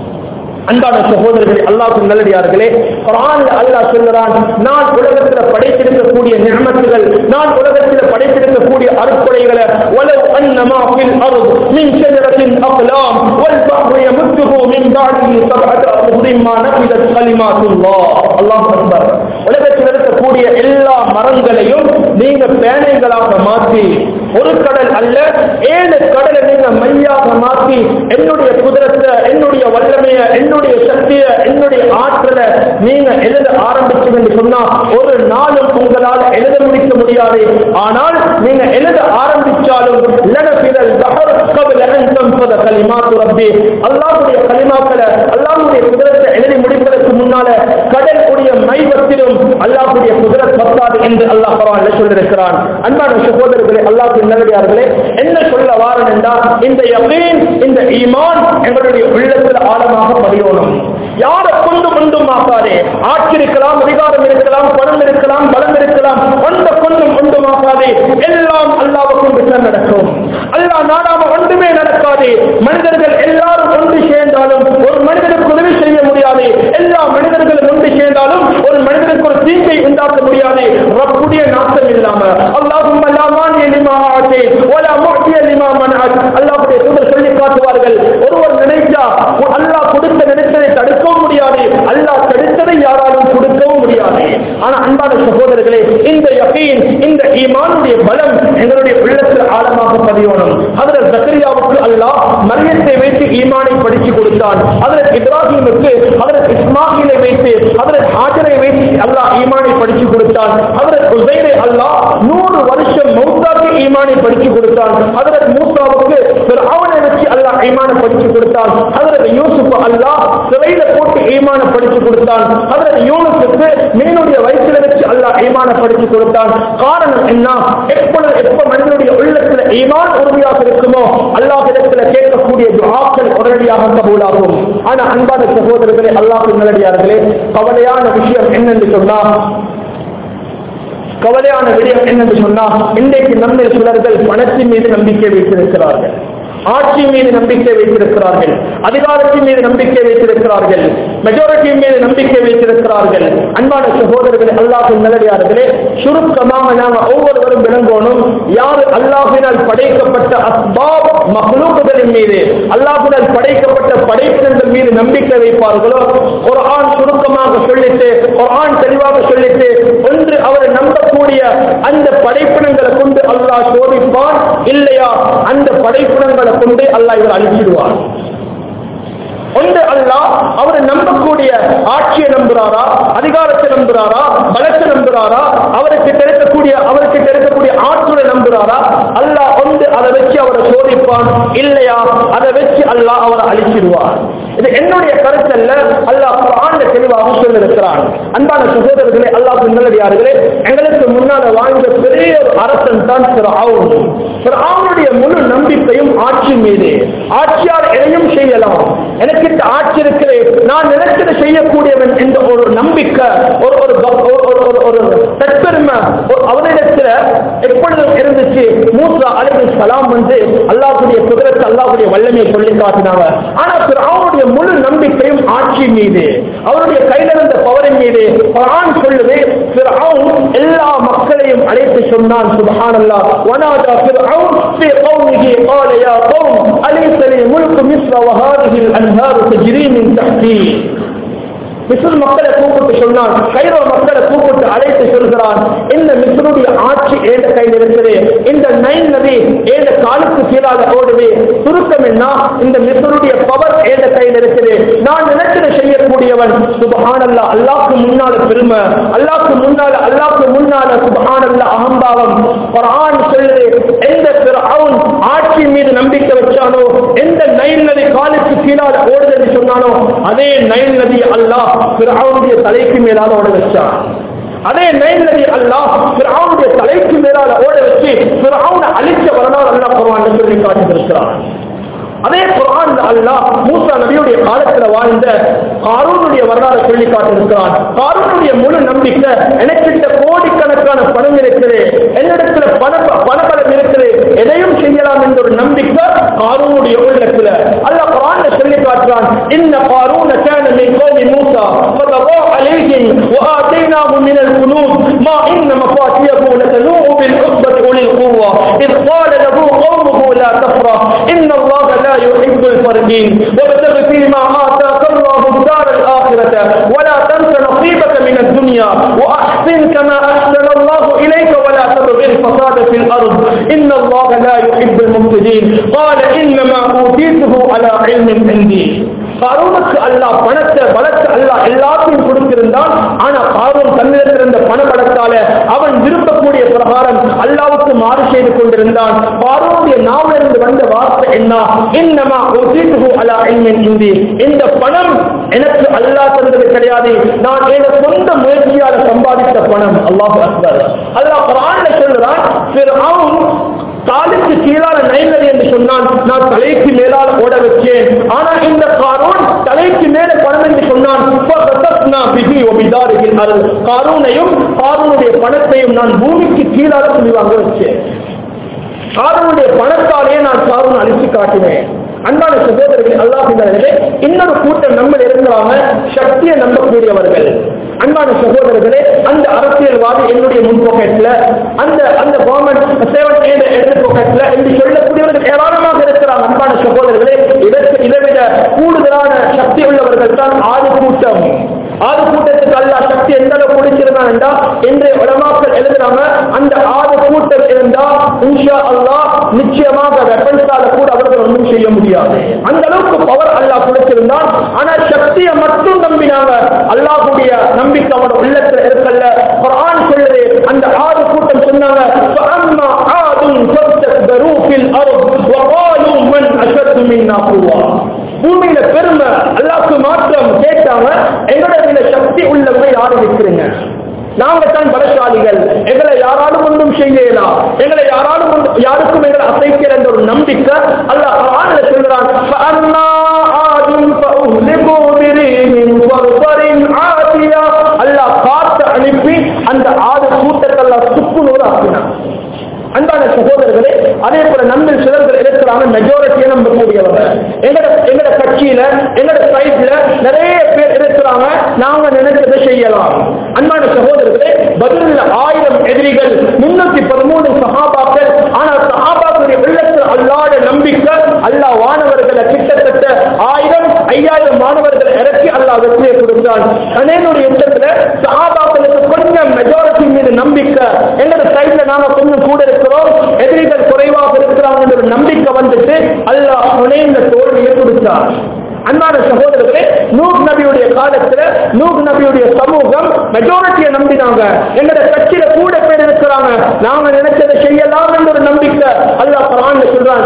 அன்பான சகோதரர்களே, அல்லாஹ்வின் நல்லடியார்களே, குர்ஆன்ல அல்லாஹ் சொல்றான், நான் உலகத்துல படைத்திருக்கக்கூடிய நிஅமத்துகள், நான் உலகத்துல படைத்திருக்கக்கூடிய அருட்கொடைகளை, வலவ் அன்னமா ஃபில் அர்த் மின் ஷஜரத்தின் அக்லாம் வல் பஹ்ரு யமுத்துஹு மின் பஅதிஹி சப்அத அப்ஹுரின் மா நஃபிதத் கலிமாத்துல்லாஹ். அல்லாஹ் அக்பர். உலகத்தில் இருக்கக்கூடிய எல்லா மரங்களையும் நீங்க பேனைகளாக மாற்றி ஒரு கடல் அல்ல, ஏழு கடலை நீங்க மையாக மாற்றி என்னுடைய குதிரத்தை, என்னுடைய வல்லமைய, என்னுடைய சக்திய, என்னுடைய ஆற்றலை நீங்க எழுத ஆரம்பிச்சு என்று சொன்னா ஒரு நாளும் உங்களால் எழுத முடிக்க முடியாது. ஆனால் நீங்க எழுத ஆரம்பிச்சாலும் அல்லாஹ்வுடைய கலிமாக்களை, அல்லாஹ்வுடைய குதிரத்தை எழுதி முடிப்பதற்கு முன்னால கடல் உடைய மைவத்திலும் அல்லாஹ்வுடைய குதிரத் பத்தாது என்று அல்லாஹ் குர்ஆனில் சொல்லியிருக்கிறான். அன்பான சகோதரர்களே, அல்லாஹ்வின் நல்லடியார்களே, என்ன சொல்ல வாரன் என்றால் இந்த யகீன், இந்த ஈமான் எங்களுடைய உள்ளத்தில் ஆழமாக பதியணும். யாரை கொண்டு கொண்டும் ஆகாதே. ஆட்சி இருக்கலாம், அதிகாரம் இருக்கலாம், பணம் இருக்கலாம், பலம் இருக்கலாம், ஒன்ற கொண்டும் கொண்டும் ஆகாதே. எல்லாம் அல்லாஹ்வை கொண்டு தான் நடக்கும். அல்லாஹ் நாடாம ஒன்றுமே நடக்காது. மனிதர்கள் எல்லாரும் ஒன்று சேர்ந்தாலும் ஒரு மனிதனுக்கு உதவி செய்ய முடியாது. எல்லா மனிதர்களும் ஒன்று சேர்ந்தாலும் ஒரு மனிதனுக்கு ஒரு தீங்கை உண்டாக்க முடியாது. ரப்புடைய நாட்டம் இல்லாம அல்லாஹும்ம லா மானிய லிமா ஆதே வலா முஅதிய லிமா மனஅத். அல்லாஹ்வுடைய தூதர் சொல்லி காட்டுவார்கள், ஒருவர் நினைச்சா அல்லாஹ் கொடுத்த நினைத்ததை தடுக்கவும் முடியாது, அல்லாஹ் தடுத்ததை யாராலும் கொடுக்கவும் முடியாது. ஆனா அன்பான சகோதரர்களே, இந்த யகீன், இந்த ஈமானுடைய பலம் எங்களுடைய உள்ளத்தில் ஆழமாக பதியணும். ஹஜ்ரத் ஜக்கரியாவுக்கு அல்லாஹ் மரியத்தை வைத்து ஈமானை படிச்சு கொடுத்தான். ஹஜ்ரத் இப்ராஹிமுக்கு ஹஜ்ரத் இஸ்மாயிலை வைத்து, ஹஜ்ரத் ஹாஜரை வைத்து அல்லாஹ் ஈமானை படிச்சு கொடுத்தான். ஹஜ்ரத் உஸைரை அல்லாஹ் நூறு வருஷம் மௌத்தாக்கு ஈமானை படிச்சு கொடுத்தான். ஹஜ்ரத் மூசாவுக்கு ஃபிர்அவுனை வச்சு அல்லாஹ் ஈமானை படிச்சு கொடுத்தான். ஹஜ்ரத் யூசுப் அல்லாஹ் சிறையில போட்டு ஈமானை படிச்சு கொடுத்தான். ஹஜ்ரத் யூனுஸுக்கு மீனுடைய வயிற்றில வச்சு அல்லாஹ் ஈமானை படிச்சு கொடுத்தான். காரணம் என்ன? எப்பொழுது எப்ப மனிதனுடைய உள்ளத்துல ஈமான் உறுதியாக இருக்குமோ அல்லாஹ்விடத்துல கேட்கக்கூடிய துஆக்கள் உடனடியாக கபூலாகும். ஆனா அன்பான சகோதரர்களே, அல்லாஹ்வின் நல்லடியார்களே, கவலையான விஷயம் என்னென்று சொன்னா கவலையான விடயம் என்னென்று சொன்னா இன்றைக்கு நம்ம சிலர்கள் பணத்தின் மீது நம்பிக்கை வைத்திருக்கிறார்கள், ஆட்சி மீது நம்பிக்கை வைத்திருக்கிறார்கள், அதிகாரத்தின் மீது நம்பிக்கை வைத்திருக்கிறார்கள், மெஜாரிட்டி மீது நம்பிக்கை வைத்திருக்கிறார்கள். அன்பான சகோதரர்களே, அல்லாஹ்வின் நல்லடியார்களே, சுருக்கமாக நாங்கள் ஒவ்வொருவரும் விளங்கணும், யார் அல்லாஹ்வினால் படைக்கப்பட்ட அஸ்பாப் மக்லூக்குகளின் மீது, அல்லாஹ்வினால் படைக்கப்பட்ட படைப்பினங்கள் மீது நம்பிக்கை வைப்பார்களோ, குர்ஆன் சுருக்கமாக சொல்லிட்டு, குர்ஆன் தெளிவாக சொல்லிட்டு, ஒன்று அவர் நம்பக்கூடிய அந்த படைப்பினங்களை கொண்டு அல்லாஹ் சோதிப்பான், இல்லையா அந்த படைப்பினங்களை கொண்டு அல்லாஹ் இவர் அழிச்சிடுவார். ஒன்று அல்லாஹ் அவர் நம்பக்கூடிய ஆட்சியை நம்புறாரா, அதிகாரத்தை நம்புறாரா, பலத்தை நம்புறாரா, அவருக்கு கிடைக்கக்கூடிய அவருக்கு கிடைக்கக்கூடிய ஆற்றலை நம்புறாரா, அல்லாஹ் ஒன்று அதை வச்சு அவரை சோதிப்பான், இல்லையா அதை வச்சு அல்லாஹ் அவரை அழிச்சிடுவார். இது என்னுடைய கருத்து அல்ல, அல்லாஹ் குர்ஆன்ல தெளிவாக சொல்லியிருக்கிறான். அன்பான சகோதரர்களே, அல்லாஹ்வின் நல்லடியார்களே, எங்களுக்கு முன்னால வாழ்ந்த பெரிய ஒரு அரசன் தான் ஃபிர்அவுன். ஃபிர்அவுனுடைய முழு நம்பிக்கையும் ஆட்சி மீது. ஆட்சியால் எதையும் செய்யலாம், எனக்கு ஆட்சி இருக்கிறே, நான் நினைச்சதை செய்யக்கூடியவன் என்ற ஒரு நம்பிக்கை, ஒரு ஒரு ஒரு தற்பெருமை அவனிடத்தில் எப்பொழுதும் இருந்துச்சு. மூசா அலைஹிஸ்ஸலாம் வந்து அல்லாஹ்வுடைய குதிரத்தை, அல்லாஹ்வுடைய வல்லமையை சொல்லி காட்டினாங்க. ஆனா ஃபிர்அவுனுடைய முழு நம்பிக்கையும் ஆட்சி மீது, அவருடைய கையில் இருந்த பவரின் மீது. குர்ஆன் சொல்லுது, ஃபிர்அவுன் எல்லா மக்களையும் அழைத்து சொன்னான், சுப்ஹானல்லாஹ், வனாதா ஃபிர்அவுன் ஃபீ கௌமிஹி قال يا قوم أليس لي ملك مصر وهذه الأنهار تجري من تحتي. மிஸ்ர் மக்களை கூப்பிட்டு சொன்னான், கைரோ மக்களை கூப்பிட்டு அழைத்து சொல்கிறான், இந்த மிஸ்ருடைய ஆட்சி ஏண்ட கையில் இருக்குது, இந்த நைல் நதி ஏண்ட காலுக்கு கீழாக ஓடுது. சுருக்கம் என்ன? இந்த மிஸ்ருடைய பவர் ஏண்ட கையில் இருக்குது, நான் நினைச்சதை செய்யக்கூடியவன். சுப்ஹானல்லாஹ், அல்லாஹ்க்கு முன்னால பெருமை, அல்லாஹ்க்கு முன்னால அல்லாஹ்க்கு முன்னால சுப்ஹானல்லாஹ் அகம்பாவம். குர்ஆன் சொல்லுது, எந்த ஃபிர்அவுன் ஆட்சி மீது நம்பிக்கை வச்சானோ, எந்த நைல் நதி காலுக்கு கீழாக ஓடுது என்று சொன்னானோ, அதே நைல் நதி அல்லாஹ் ஃபிர்அவுனுடைய தலைக்கு மேலால ஓட வச்சான். அதே நைல் நதி அல்லாஹ் ஃபிர்அவுனுடைய தலைக்கு மேலால ஓட வச்சு ஃபிர்அவுனை அழிச்ச வரலாறு அல்லாஹ் குர்ஆன்ல சொல்லி காட்டியிருக்கிறான். அதே குர்ஆன் அல்லாஹ் மூசா நபியுடைய காலத்துல வாழ்ந்த காரூனுடைய வரலாறு சொல்லி காட்டியிருக்கிறான். காரூனுடைய முழு நம்பிக்கை, எனக்கிட்ட கோடிக்கணக்கான பணம் இருக்குது, என்னிடத்துல பண பணபலம் இருக்குது, எதையும் செய்யலாம் என்ற ஒரு நம்பிக்கை காரூனுடைய உள்ளத்துல அல்லாஹ் குர்ஆன்ல சொல்லி காட்டுறான். இன்ன காரூன கான மின் கௌமி மூசா ஃபதகா அலைஹிம் வஆதைனாஹு மினல் குனூஸ் மா இன்ன மஃபாத்திஹு லதனூஉ பில் உஸ்பத்தி உலில் குவ்வா இத் قال له قومه لا تفرح ان الله لا يحب الفرحين وابتغ فيما آتاك الله الدار الآخرة ولا تنس نصيبك من الدنيا وأحسن كما أحسن الله إليك ولا تبغ الفساد في الأرض إن الله لا يحب المفسدين قال إنما أوتيته على علم عندي. காரூனுக்கு அல்லாஹ் பணத்தை பலத்தை அல்லாஹ் எல்லாத்தையும் கொடுத்திருந்தான். ஆனா காரூன் தன்னிடத்தில் இருந்த பண பலத்தால அவன் விரும்பக்கூடிய பிரகாரம் அல்லாஹ்வுக்கு மாறு செய்து கொண்டிருந்தான். காரூனுடைய நாவிலிருந்து வந்த வார்த்தை என்ன? இன்னமா ஊதீதுஹு அலா இல்மின் இந்தி. இந்த பணம் எனக்கு அல்லாஹ் தந்தது கிடையாது, நான் என் சொந்த முயற்சியால் சம்பாதித்த பணம். அல்லாஹ் அக்பர். அல்லாஹ் குர்ஆன்ல சொல்றான், ஃபிர்அவுன் காலுக்கு கீழான நைல் என்று சொன்னான், நான் தலைக்கு மேலால் ஓட வச்சேன். ஆனா இந்த காரூன் தலைக்கு மேல பணம் என்று சொன்னான். காரூனையும் காரூனுடைய பணத்தையும் நான் பூமிக்கு கீழாக துணிவாங்க வச்சேன். காரூனுடைய பணத்தாலேயே நான் காரூன் அழிச்சு காட்டினேன். அன்பான சகோதரர்களே, அல்லாஹ்விலே இன்னொரு கூட்டம் நம்ம இருக்கிறாங்க, சக்தியை நம்பக்கூடியவர்கள். அன்பான சகோதரர்களே, அந்த அரசியல்வாதி என்னுடைய முன் பாக்கெட்ல, அந்த அந்த கவர்மெண்ட் செவன் ஏழு எட்டு பாக்கெட்ல என்று சொல்லக்கூடியவர்கள் ஏராளமாக இருக்கிறாங்க. அன்பான சகோதரர்களே, இதற்கு இதைவிட கூடுதலான சக்தி உள்ளவர்கள் தான் ஆறு கூட்டம். ஆறு கூட்டத்துக்கு அல்லாஹ் சக்தி எந்த அளவு கொடுத்திருந்தான் என்றால், இன்றைய உலமாக்கள் எழுதுறாங்க, அந்த ஆறு கூட்டம் இருந்தால் இன்ஷா அல்லாஹ் நிச்சயமாக வெப்பன்ஸால கூட அவர்கள் ஒன்றும் செய்ய முடியாது. அந்த அளவுக்கு பவர் அல்லாஹ் கொடுத்திருந்தான். ஆனால் சக்தியை மட்டும் நம்பினாங்க. அல்லாஹ்வுடைய நம்பிக்கை அவனோட உள்ளத்துல இருக்கல்ல. குர்ஆன் சொல்லுது, அந்த ஆறு கூட்டம் சொன்னாங்க, ஃபஅம்மா ஆதுன் ஃபஸ்தக்பரு ஃபில் அர்த் வகாலு மன் அஷத்து மின்னா குவா. பூமியில பெருமை அல்லாஹ்வுக்கு மாற்றம் கேட்டாங்க, எங்களோட சக்தி உள்ளவங்க யாரு இருக்கிறீங்க? நாங்க தான் பலசாலிகள், எங்களை யாராலும் ஒன்றும் செய்யலாம், எங்களை யாராலும் யாருக்கும் எங்களை அசைக்கிற என்ற ஒரு நம்பிக்கை அல்லாஹ் குர்ஆன்ல சொல்றான். அல்லாஹ் காத்து அனுப்பி அந்த ஆறு கூட்டத்தை அல்லாஹ் சுக்குநூறு ஆக்கினான். அன்பான சகோதரர்களே, அதே போல நம்ம சிலர்கள் இருக்கிறாங்க, மெஜாரிட்டியை நம்பக்கூடியவங்க. எங்கட எங்கட கட்சியில எங்கட சைட்ல நிறைய பேர் இருக்கிறாங்க, நாங்க நினைச்சதை செய்யலாம். அன்பான சகோதரர்களே, பதிலுள்ள ஆயிரம் எதிரிகள், முன்னூத்தி பதிமூணு சஹாபாக்கள். ஆனால் சஹாபாக்களுடைய உள்ளத்தில் அல்லாஹ்வுடைய நம்பிக்கை, அல்லாஹ் வானவர்களை கிட்டத்தட்ட ஆயிரம் ஐயாயிரம் மாணவர்கள் இறக்கி அல்லாஹ் வெற்றியை கொடுத்தான். கனேனுடைய யுத்தத்துல சஹாபாக்களுக்கு கொஞ்சம் மெஜாரிட்டி மீது நம்பிக்கை, எங்கட சைட்ல நாங்க கொஞ்சம் கூட இருக்கிறோம், எதிரிகள் குறைவாக இருக்கிறாங்க என்ற நம்பிக்கை வந்துட்டு அல்லாஹ் ஹுனைன்ல தோல்வியை கொடுத்தார். அன்பான சகோதரர்களே, நூஹ் நபியுடைய காலத்துல நூஹ் நபியுடைய சமூகம் மெஜாரிட்டியை நம்பினாங்க. எங்கட கட்சியில கூட பேர் இருக்கிறாங்க, நாங்க நினைச்சதை செய்யலாம் என்ற ஒரு நம்பிக்கை அல்லாஹ் குர்ஆன்ல சொல்றான்.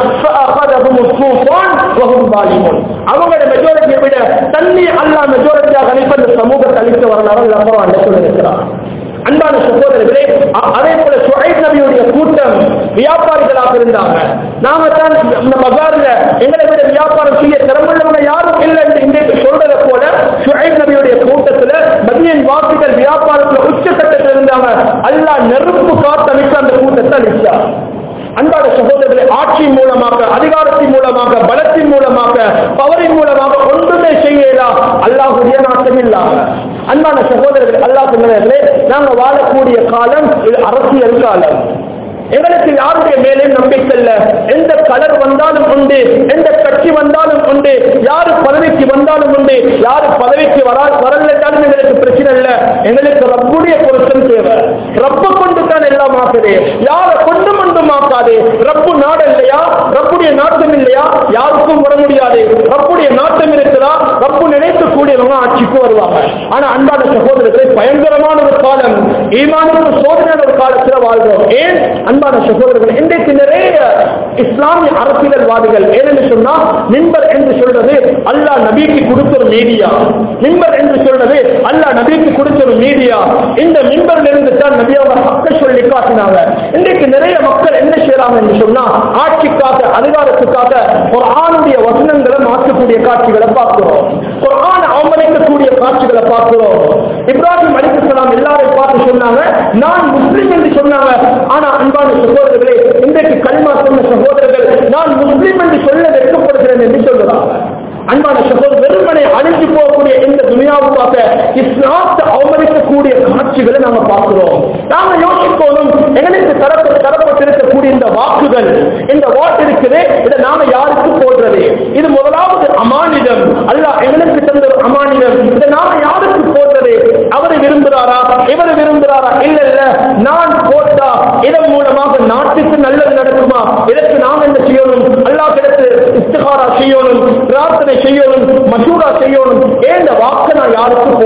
அவங்களோட மெஜாரிட்டியை விட தண்ணி அல்லாஹ் மெஜாரிட்டியாக அனுப்பி அந்த சமூகத்தை அளித்து வரலாறு அல்லாஹ் குர்ஆன்ல சொல்லியிருக்கிறார். அன்பான சகோதரர்களே, அதே போல ஷுஐப் நபியுடைய கூட்டம் வியாபாரிகளாக இருந்தாங்க. நாம தான் இந்த பஜார்ல எங்களை விட வியாபாரம் செய்ய திறமுள்ளவங்க யாரும் இல்லை என்று இன்றைக்கு சொல்றதை போல ஷுஐப் நபியுடைய கூட்டத்துல மதியன் வாசிகள் வியாபாரத்துல உச்சகட்டத்தில் இருந்தாங்க. அல்லாஹ் நெருப்பு காத்தளித்து அந்த கூட்டத்தை அளித்தார். அன்பான சகோதரர்களை, ஆட்சியின் மூலமாக, அதிகாரத்தின் மூலமாக, பலத்தின் மூலமாக, பவரின் மூலமாக ஒன்றுமே செய்யலாம் அல்லாஹ்வுடைய நாட்டம் இல்லாம. அன்பான சகோதரர்கள், அல்லாஹ் சொன்னவர்களே, நாங்க வாழக்கூடிய காலம் இது அரசியல் காலம். எங்களுக்கு யாருடைய மேலே நம்பிக்கை இல்ல. எந்த கலர் வந்தாலும் உண்டு, எந்த கட்சி வந்தாலும் உண்டு, யாரு பதவிக்கு வந்தாலும் உண்டு, யாரு பதவிக்கு வரா வரலட்டாலும் எங்களுக்கு பிரச்சனை இல்ல. எங்களுக்கு ரப்புடைய பொருத்தம் தேவை. ரப்ப கொண்டு தான் எல்லாம் ஆகுது, யார கொண்டு மட்டும் ஆக்காது. ரப்பு நாடு இல்லையா, ரப்புடைய நாட்டம் இல்லையா, யாருக்கும் வர முடியாது. ரப்புடைய நாட்டம் இருக்கிறா, ரப்பு நினைத்து கூடியவங்க ஆட்சிக்கு வருவாங்க. ஆனா அன்பான சகோதரத்தை, பயங்கரமான ஒரு காலம், ஈமானுக்கு சோதனையான ஒரு காலத்துல வாழ்றோம். ஏன் அன்பான சகோதரர்கள், இன்றைக்கு நிறைய இஸ்லாமிய அரசியல்வாதிகள் ஏன்னு சொன்னா, மிம்பர் என்று சொல்றது அல்லாஹ் நபிக்கு கொடுத்த ஒரு மீடியா. மிம்பர் என்று சொல்றது அல்லாஹ் நபிக்கு கொடுத்த ஒரு மீடியா. இந்த மிம்பர்ல இருந்து தான் நபியாக மக்கள் சொல்லி காட்டினாங்க. இன்றைக்கு நிறைய மக்கள் என்ன செய்யறாங்க என்று சொன்னா, ஆட்சிக்காக, அதிகாரத்துக்காக குர்ஆனுடைய வசனங்களை மாற்றக்கூடிய காட்சிகளை பார்க்கிறோம். குர்ஆனை அவமதிக்கக்கூடிய காட்சிகளை பார்க்கிறோம். இப்ராஹிம் அலைஹிஸ்ஸலாம் எல்லாரையும் பார்த்து சொன்னாங்க, நான் முஸ்லிம் என்று சொன்னாங்க. ஆனா அன்பான சகோதரர்களே, இன்றைக்கு கலிமா சொன்ன சகோதரர்கள் நான் முஸ்லிம் என்று சொல்ல வெட்கப்படுகிறேன் என்று சொல்கிறாங்க. அன்பான சகோதரர், வெறுமனை அழிஞ்சு போகக்கூடிய இந்த துனியாவுக்காக இஸ்லாத்தை அவமதிக்கக்கூடிய காட்சிகளை நாம பார்க்கிறோம். நாம யோசிக்கணும், எங்களுக்கு தரப்பட்டு தரப்பட்டிருக்கக்கூடிய இந்த வாக்குகள், இந்த வாக்கு இருக்குது, இதை நாம யாருக்கு போடுறது? இது முதலாவது அமானிதம். அல்லாஹ் எங்களுக்கு தந்த ஒரு அமானிதம். இதை நாம யாருக்கு போடுறது? அவரை விரும்புகிறாரா, இவரை விரும்புகிறாரா? இல்ல இல்ல, நான் போட்டா இதன் மூலமா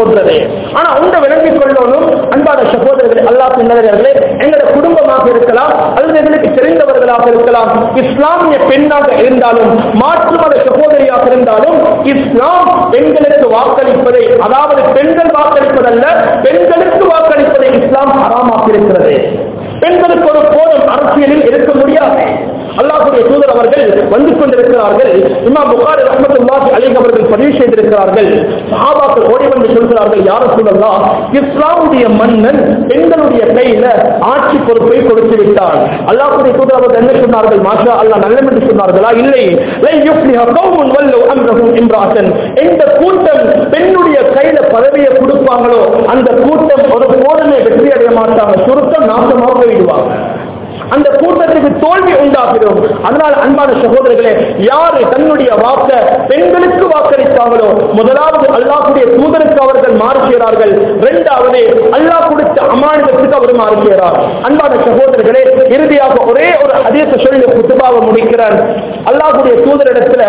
ஓடுறது. ஆனா உங்க விளங்கிக் கொள்ளணும் அன்பான சகோதரர்களே, அல்லாஹ் நல்லவர்களே, எங்களோட குடும்பமாக இருக்கலாம் அல்லது எங்களுக்கு தெரிந்தவர்களாக இருக்கலாம், இஸ்லாமிய பெண்ணாக இருந்தாலும் மாற்று மத சகோதரியாக இருந்தாலும் இஸ்லாம் பெண்களுக்கு வாக்களிப்பதை, அதாவது பெண்கள் வாக்களிப்பதல்ல, பெண்களுக்கு வாக்களிப்பதை இஸ்லாம் ஹராமாக இருக்கிறது. பெண்களுக்கு ஒரு போதும் அரசியலில் இருக்க முடியாது. அல்லாஹ்வுடைய தூதர் அவர்கள் வந்து கொண்டிருக்கிறார்கள். இமாம் புகாரி ரஹ்மத்துல்லாஹி அலைஹி அவர்கள் பதிவு செய்திருக்கிறார்கள். சஹாபாக்கள் ஓடி வந்து சொல்கிறார்கள், யா ரசூலல்லாஹ், இஸ்லாமுடைய மன்னன் பெண்களுடைய கையில ஆட்சி பொறுப்பை கொடுத்து விட்டான். அல்லாஹ்வுடைய தூதர் அவர்கள் என்ன சொன்னார்கள்? மாஷா அல்லாஹ், நல்லம் என்று சொன்னார்களா? இல்லை. லை யுஃப்லிஹு கௌமுன் வல்லு அம்ரஹும் இம்ராஅத்தன். எந்த கூட்டம் பெண்ணுடைய கையில பதவியை கொடுப்பாங்களோ அந்த கூட்டம் ஒரு போதுமே வெற்றி அடைய மாட்டாங்க, சுருக்கம் நாசமாக போயிடுவாங்க. அந்த கூட்டத்துக்கு தோல்வி உண்டாகிடும். அதனால் அன்பான சகோதரர்களே, யாரு தன்னுடைய வாக்க பெண்களுக்கு வாக்களித்தார்களோ முதலாவது அல்லாஹ்வுடைய தூதருக்கு அவர்கள் மாறு செய்கிறார்கள், இரண்டாவது அல்லாஹ் கொடுத்த அமானிதத்துக்கு அவர் மாறு செய்கிறார். அன்பான சகோதரர்களே, இறுதியாக ஒரே ஒரு ஹதீஸ் சொல்லி குத்துபாவை முடிக்கிறார். அல்லாஹ்வுடைய தூதரிடத்துல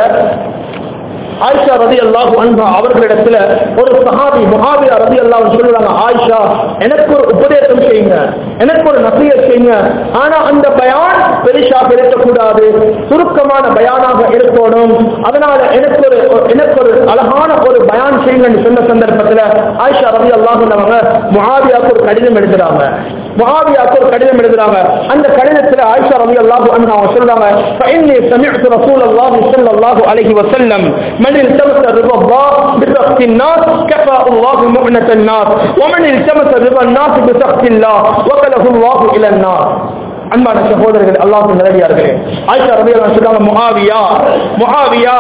ஆயிஷா ரலியல்லாஹு அன்ஹா அவர்களிடத்துல ஒரு சஹாபி முஆவியா ரலியல்லாஹு அன்ஹு சொல்றாங்க, ஆயிஷா, எனக்கு ஒரு உபதேசம் செய்யுங்க, எனக்கு ஒரு நசிஹத் செய்யுங்க. ஆனா அந்த பயான் பெரிசாக இருக்கக்கூடாது, சுருக்கமான பயானாக இருக்கணும். அதனால எனக்கு ஒரு எனக்கு ஒரு அழகான ஒரு பயான் செய்யுங்கன்னு சொன்ன சந்தர்ப்பத்தில் ஆயிஷா ரலியல்லாஹு அன்ஹா முஆவியாவுக்கு ஒரு கடிதம் எழுதுறாங்க. முஆவியாவுக்கு ஒரு கடிதம் எழுதுறாங்க. அந்த கடிதத்தில் ஆயிஷா ரலியல்லாஹு அன்ஹா சொல்றாங்க, ஃபஇன்னி சமிஅத்து ரசூலல்லாஹி ஸல்லல்லாஹு அலைஹி வஸல்லம் من التمس رضا الله بسخط الناس كفى الله مؤنة الناس ومن التمس رضا الناس بسخط الله وكله الله الى النار. அன்பான சகோதரர்களே, அல்லாஹ்வின் நல்லடியார்களே, ஆயிஷா ரலியல்லாஹு அன்ஹா சொல்றாங்க, முஆவியா முஆவியா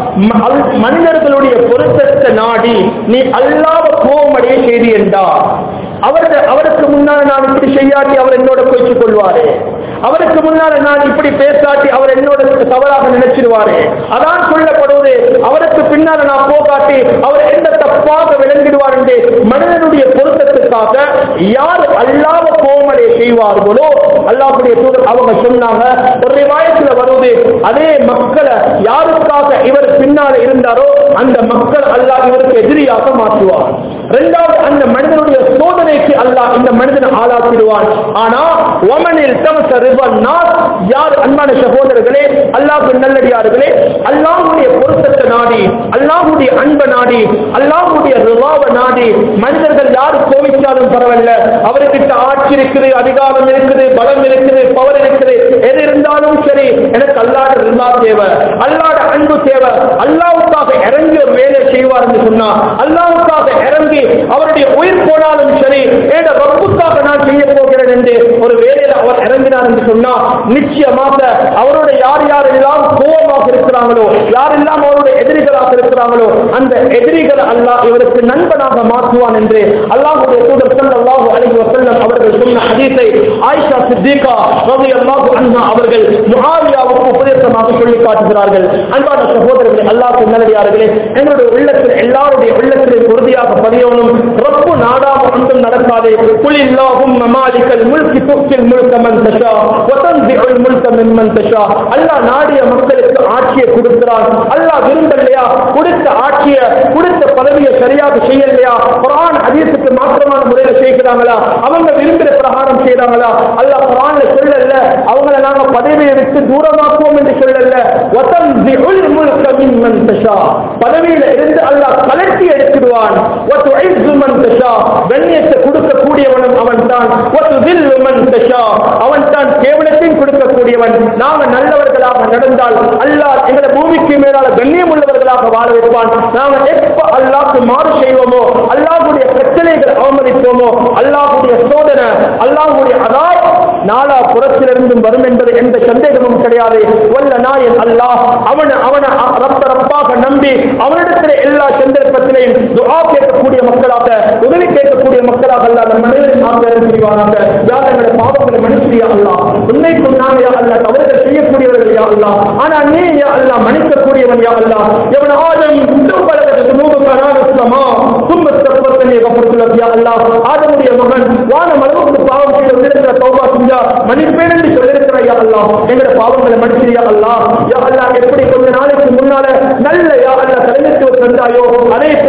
மனிதர்களுடைய பொருத்தத்தை நாடி நீ அல்லாஹ்வை கோபமடைய செய்தி என்றா, அவருக்கு அவருக்கு முன்னால் நான் இப்படி செய்யாட்டி அவர் என்னோட கோய்ச்சு கொள்வாரு, அவருக்கு முன்னால் நான் இப்படி பேசாட்டி அவர் என்னோட தவறாக நினைச்சிருவாரு, அதான் சொல்லப்படுவது. அவருக்கு பின்னால் நான் போகாட்டி அவர் எந்த தப்பாக விளங்கிடுவார் என்று மனிதனுடைய பொருத்தத்துக்காக யார் அல்லாஹ்வை கோபமடைய செய்வார்களோ அல்லாஹ்வுடைய தூதர் அவங்க சொன்னாங்க. ஒரு ரிவாயத்துல வருவது, அதே மக்களை யாருக்காக இவர் பின்னால இருந்தாரோ அந்த மக்கள் அல்லாஹ் இவருக்கு எதிரியாக மாற்றுவார். இரண்டாவது, அந்த மனிதனுடைய சோதனைக்கு அல்லாஹ் இந்த மனிதனை ஆளாக்கிடுவான். ஆனா ஒமனில் தமச ரிபன் நாஸ், யார் அன்பான சகோதரர்களே, அல்லாஹ்வின் நல்லடியார்களே, அல்லாஹ்வுடைய பொருத்தத்தை நாடி, அல்லாஹ்வுடைய அன்பை நாடி, அல்லாஹ்வுடைய ரிவாவை நாடி மனிதர்கள் யாரு கோவிச்சாலும் பரவாயில்ல, அவர்கிட்ட ஆட்சி இருக்குது, அதிகாரம் இருக்குது, பலம் இருக்குது, பவர் இருக்குது, எது இருந்தாலும் சரி, எனக்கு அல்லாஹ்வுடைய ரிவா தேவை, அல்லாஹ்வுடைய அன்பு தேவை. அல்லாஹ்வுக்காக இறங்கி ஒரு வேலை செய்வார் என்று சொன்னா, அல்லாஹ்வுக்காக இறங்கி அவருடைய உயிர் போனாலும் சரி, ஏட ரப்புக்காக நான் செய்ய போகிறேன் என்று ஒரு வேலையில் அவர் இறங்கினார் என்று சொன்னா, நிச்சயமாக அவரோட யார் யாரெல்லாம் கோபமாக இருக்கிறாங்களோ, யாரெல்லாம் அவருடைய எதிரிகளாக இருக்கிறாங்களோ அந்த எதிரிகள் அல்லாஹ் இவருக்கு நண்பனாக மாற்றுவான் என்று அல்லாஹ்வுடைய தூதர் ஸல்லல்லாஹு அலைஹி வஸல்லம் அவர்கள் சொன்ன ஹதீஸை ஆயிஷா சித்திகா ரலியல்லாஹு அன்ஹா அவர்கள் முஆவியாவுக்கு உபதேசமாக சொல்லி காட்டுகிறார்கள். அன்பான சகோதரர்களே, அல்லாஹ்வின் நல்லடியார்களே, எங்களுடைய உள்ளத்தில் எல்லாருடைய உள்ளத்திலே உறுதியாக பதியணும், ரப்பு நாடாம ஒன்றும் நடக்காது. குலில்லாஹும்ம மாலிகல் முல்கி துக்தில் முல்க மன் தஷா வ தன்ஸிஉல் முல்க மிம்மன் தஷா. அல்லாஹ் நாடிய மக்களுக்கு ஆட்சியை கொடுக்கிறான். அல்லாஹ் விரும்பலையா கொடுத்த ஆட்சியை, கொடுத்த பதவியை சரியாக செய்யலையா, குர்ஆன் ஹதீஸுக்கு மாற்றமான முறையில் செய்கிறாங்களா, அவங்க விரும்புகிற பிரகாரம் செய்யறாங்களா, அல்லாஹ் குர்ஆன்ல சொல்லல அவங்கள நாங்க பதவியை விட்டு தூரமாக்குவோம் என்று சொல்லல. வ தன்ஸிஉல் முல்க மிம்மன் தஷா, பதவியில இருந்து அல்லாஹ் கலட்டி எடுத்துடுவான். வ துஇஸ்ஸு மன் தஷா, கண்ணியத்தை கொடுக்கக்கூடியவனும் அவன் தான். வ துதில்லு மன் தஷா, அவன் தான் கேவலத்தையும் கொடுக்கக்கூடியவன். நாம நல்லவர்களாக நடந்தால் அல்லாஹ் எங்களை பூமிக்கு மேலால கண்ணியம் உள்ளவர்களாக வாழ வைப்பான். நாம எப்ப அல்லாஹ்க்கு மாறு செய்வோமோ, அல்லாஹ்வுடைய கட்டளைகளை அவமதிப்போமோ, அல்லாஹ்வுடைய சோதனை, அல்லாஹ்வுடைய அதாப் நாலா புறத்திலிருந்தும் வரும் என்பது எந்த சந்தேகமும் கிடையாது. வல்ல நாயன் அல்லாஹ் அவன அவன ரப்ப ரப்பாக நம்பி அவனிடத்தில் எல்லா சந்தர்ப்பத்திலையும் துஆ கேட்கக்கூடிய மக்களாக, உதவி கேட்கக்கூடிய மக்களாக அல்லாஹ் நம் அனைவரையும் ஆக்கிரமித்து செய்வானாக. யார் எங்களுடைய பாவங்களை மன்னிச்சு யா அல்லாஹ், உன்னைக்கும் நாங்க யா அல்லாஹ் தவறுகள் செய்யக்கூடியவர்கள் யா அல்லாஹ், ஆனா நீ யா அல்லாஹ் மன்னிக்கக்கூடியவன் யா அல்லாஹ். எவன் ஆதம் துபலக துனூபக நாஸ்ஸமா ثم استغفرتني غفرت لك يا الله. ஆதமுடைய மகன் வானம் அளவுக்கு பாவம் செய்து விடுகிற தௌபா செஞ்சா மன்னிப்பேன் என்று சொல்லியிருக்கிற யா அல்லாஹ், எங்களுடைய பாவங்களை மன்னிச்சு யா அல்லாஹ். யா அல்லாஹ், எப்படி கொஞ்ச நாளைக்கு முன்னால நல்ல யா அல்லாஹ் தலைமைத்துவம் தந்தாயோ அதே போல வரக்கூடிய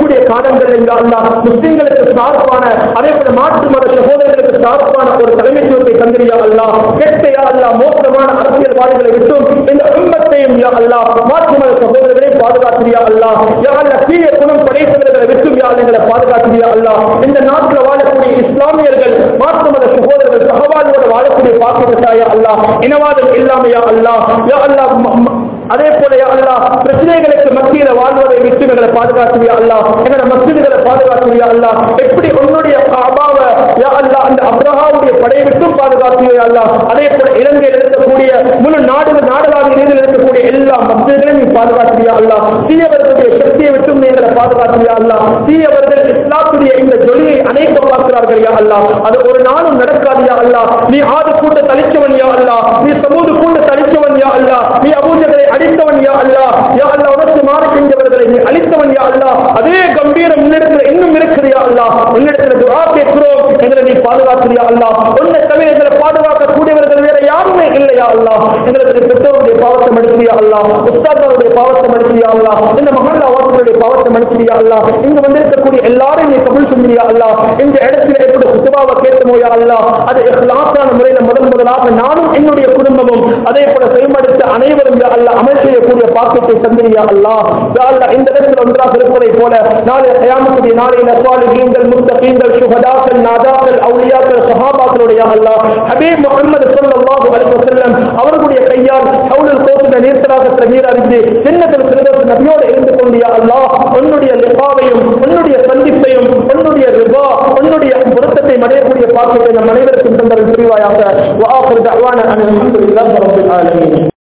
வரக்கூடிய காலங்களில் யா அல்லாஹ் முஸ்லிம்களுக்கு சார்பான அதே போல மாற்று மத சகோதரர்களுக்கு சார்பான ஒரு தலைமைத்துவத்தை தந்திரியா அல்லாஹ். கெட்ட யா அல்லாஹ் மோசமான அரசியல்வாதிகளை விட்டும் இந்த உம்மத்தையும் யா அல்லாஹ் மாற்று மத சகோதரர்களை பாதுகாத்திரியா அல்லாஹ். யா அல்லாஹ் தீய குணம் படைத்தவர்களை விட்டும் யா எங்களை பாதுகாத்திரியா அல்லாஹ். இந்த நாட்டில் வாழக்கூடிய இஸ்லாமியர்கள் மாற்று மத சகோதரர்கள் சகவாதியோடு வாழக்கூடிய பாக்கியத்தாயா அல்லாஹ். இனவாதம் இல்லாமையா அல்லாஹ். யா அல்லாஹ் அதே போல யா அல்லாஹ் பிரச்சனைகளுக்கு மத்தியில வாழ்வதை விட்டு எங்களை பாதுகாத்துவியா அல்லாஹ். எங்களை மஸ்ஜிதுகளை பாதுகாத்துவியா அல்லாஹ். எப்படி உன்னுடைய காபாவை யா அல்லாஹ் அந்த அப்ரஹாவுடைய படையை விட்டும் பாதுகாத்துவியா அல்லாஹ். அதே போல இலங்கையில் இருக்கக்கூடிய முழு நாடு நாடுகாவிய ரீதியில் இருக்கக்கூடிய எல்லா மஸ்ஜிதுகளையும் நீ பாதுகாத்துவியா அல்லாஹ். தீயவர்களுடைய சக்தியை விட்டும் எங்களை பாதுகாத்துவியா அல்லாஹ். தீயவர்கள் இஸ்லாத்துடைய இந்த ஜொலியை அணைக்க பார்க்கிறார்கள் யா அல்லாஹ். அது ஒரு நாளும் நடக்காதியா அல்லாஹ். நீ ஆது கூட்ட தளிச்சவன் யா அல்லாஹ். நீ சமூது கூட்ட தளிச்சவன் யா அல்லாஹ். நீ அபூஜகளை அழித்தவன் யா அல்லாஹ். யா அல்லாஹ் உனக்கு மாறு செஞ்சவர்களை நீ அழித்தவன் யா அல்லாஹ். அதே கம்பீரம் முன்னெடுத்துல இன்னும் இருக்குது யா அல்லாஹ். முன்னெடுத்துல துஆ கேட்கிறோம், எங்களை நீ பாதுகாக்கிறியா அல்லாஹ். உன்னை தவிர எங்களை பாதுகாக்க கூடியவர்கள் வேற யாருமே இல்லையா அல்லாஹ். எங்களுக்கு பெற்றோருடைய பாவத்தை மன்னிச்சியா அல்லாஹ். உஸ்தாத்களுடைய பாவத்தை மன்னிச்சியா அல்லாஹ். இந்த மஹல்லா வாசிகளுடைய பாவத்தை மன்னிச்சியா அல்லாஹ். இங்கு வந்திருக்கக்கூடிய எல்லாரும் நீ கபூல் செஞ்சியா அல்லாஹ். இந்த இடத்துல எப்படி குத்துபாவை கேட்கமோ யா அல்லாஹ், அது இஹ்லாஸான முறையில் முதன் முதலாக நானும் என்னுடைய குடும்பமும் அதே போல செயல்படுத்த அனைவரும் யா அல்லாஹ் அமல் செய்யக்கூடிய பாக்கியத்தை தந்திரியா அல்லாஹ். யா அல்லாஹ் இந்த இடத்தில் ஒன்றாக இருப்பதை போல நாளை கியாமத்துடைய நாளையில ஸாலிஹீன்கள் முத்தகீன்கள் சுஹதாக்கள் நாதாக்கள் அவுலியாக்கள் சஹாபாக்களுடைய அல்லாஹ் ஹபீப் முஹம்மது ஸல்லல்லாஹு அலைஹி வஸல்லம் அவர்களுடைய கையால் ஹவுலுல் கௌஸில் நீர்த்தடாகத்தில் நீர் அறிந்து ஜன்னத்துல் ஃபிர்தௌஸ் நபியோடு இருந்து கொண்டு யா அல்லாஹ் உன்னுடைய லிகாவையும் உன்னுடைய சந்திப்பையும் உன்னுடைய ரிபா உன்னுடைய பொருத்தத்தை அடையக்கூடிய பாக்கியத்தை நம் அனைவருக்கும் தந்தல் புரிவாயாக. வ ஆகிரு தஅவானா அனில் ஹம்துலில்லாஹி ரப்பில் ஆலமீன்.